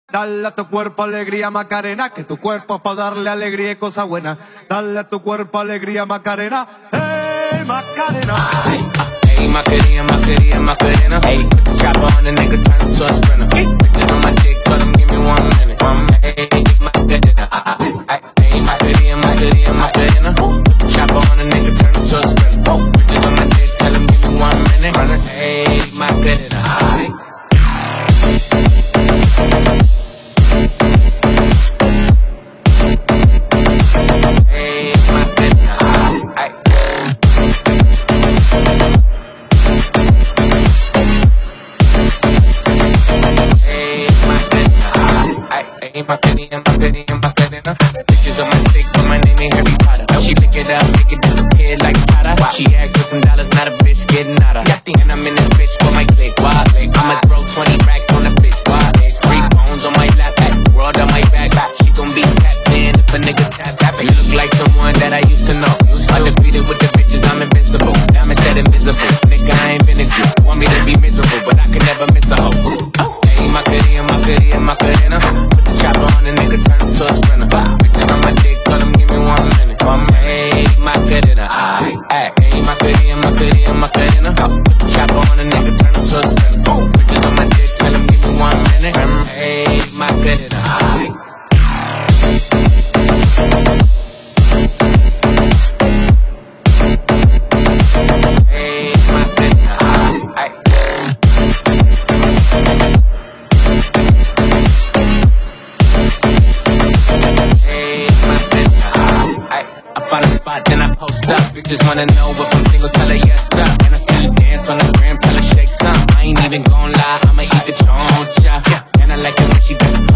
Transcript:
Dale a tu cuerpo alegría Macarena, que tu cuerpo es para darle alegría y cosas buenas. Dale a tu cuerpo alegría Macarena, hey Macarena. Hey Macarena, Macarena, Macarena. Hey, put the chopper on the nigga, turn him to a sprinter. Bitches on my dick, tell him give me 1 minute. Hey Macarena, hey Macarena, Macarena, Macarena. Put the chopper on the nigga, turn him to a sprinter. Bitches on my dick, tell him give me 1 minute. Hey Macarena. Macarena, Macarena, Macarena. Bitches on my stick, but my name ain't Harry Potter. She lick it up, make it disappear like Tata. She asked for some dollars, not a bitch getting out of. And I'm in this bitch for my click. I'ma throw 20 racks on the bitch. 3 phones on my lap, world on my back. She gon' be tapped in if a nigga tap. You look like someone that I used to know. Undefeated with the bitches, I'm invincible. Diamond said invisible. Nigga, I ain't been a Jew. Want me to be miserable, but I can never miss a hoe. Hey, Macarena, Macarena, Macarena. Put the chopper on the nigga, turn him to a sprinter. Bitches on my dick, tell him give me 1 minute. Hey, Macarena, hey, Macarena, Macarena, Macarena. Put the chopper on the nigga, turn him to a sprinter. Bitches on my dick, tell him give me 1 minute. Hey, Macarena. Find a spot, then I post up. Bitches wanna know if I'm single, tell her yes, sir. And I see you dance on the gram, tell her shake some. I ain't even gon' lie, I'ma eat the choncha. And I like it when she does the